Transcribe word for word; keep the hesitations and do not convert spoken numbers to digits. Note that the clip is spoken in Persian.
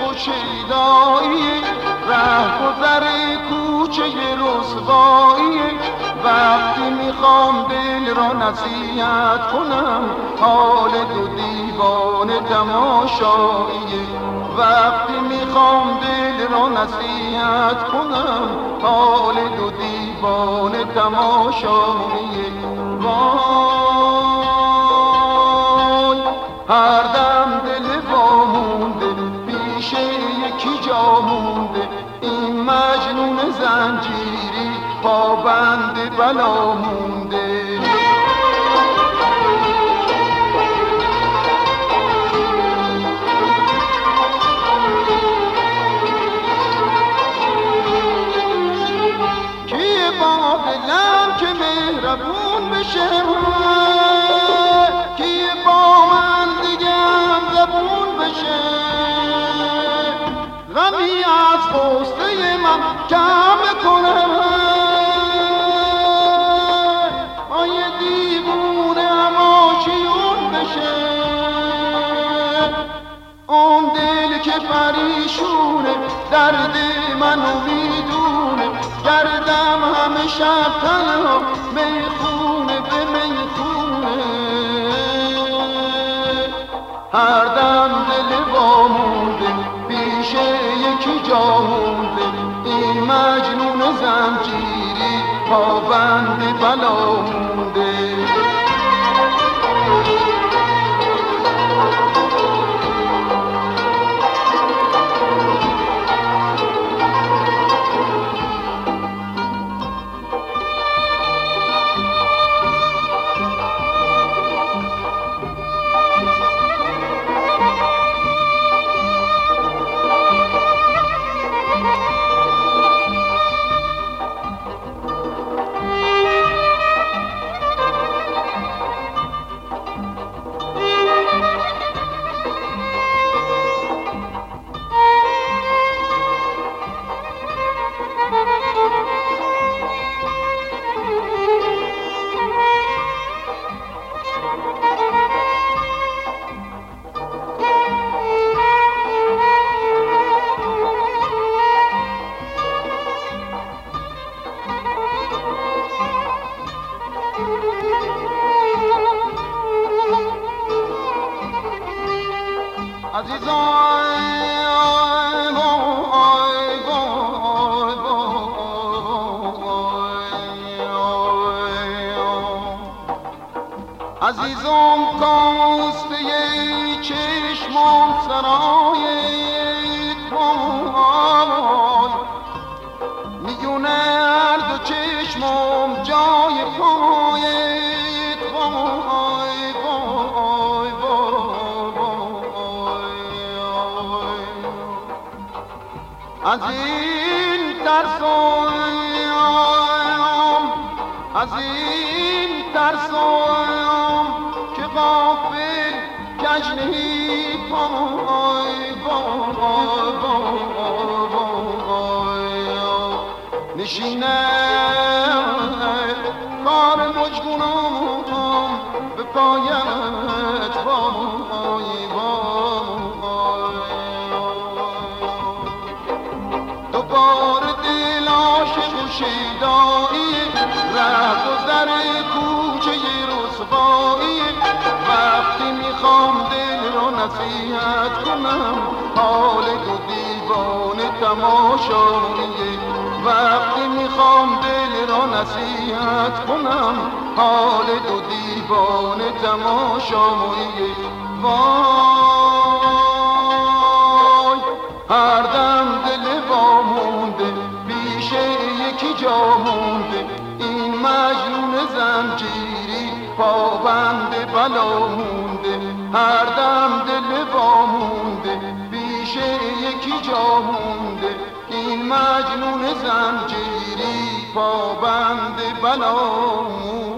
و شیدایی، رهگذر کوچه رسوایی. وقتی میخوام دل را نصیحت کنم، حال دو دیوانه تماشایی. وقتی میخوام دل را نصیحت کنم، حال دو دیوانه تماشایی. وای هر دم دل وامونده، پیش یکی جا مونده. این مجنون زنجیری پابند بلا مونده. کیه با دلم که مهربون بشه، کیه با من دیگم زبون بشه. غمی از غصه من کم کنه، آی دیوونه هماشیون بشه. اون دل که پریشونه درد منو میدونه، گردم همه شب تنها میخونه به میخونه. هر دم دل وامونده، پیش یکی جا مونده. این مجنون زنجیری پابند بلا مونده. عزیزم کاسته چشمم سرای پای، میونه هر دو چشمم جای پای پای پای پای. از این ترسم، از این ترسم که غافل گشنهی پای پای پای. نشینه کار مجگونم به پایت پای پای. دوباره دل عاشق و شیدایی، رهگذر کوچه رسوایی. وقتی میخوام دل رو نصیحت کنم، حال دو دیوانه تماشایی. وقتی میخوام دل رو نصیحت کنم، حال دو دیوانه تماشایی. وای هر دم دل وامونده، پیش یکی جا مونده. این مجنون زنجیری پابند بلا مونده. هر دم دل وامونده، پیش یکی جا مونده. این مجنون زنجیری پابند بلا مونده.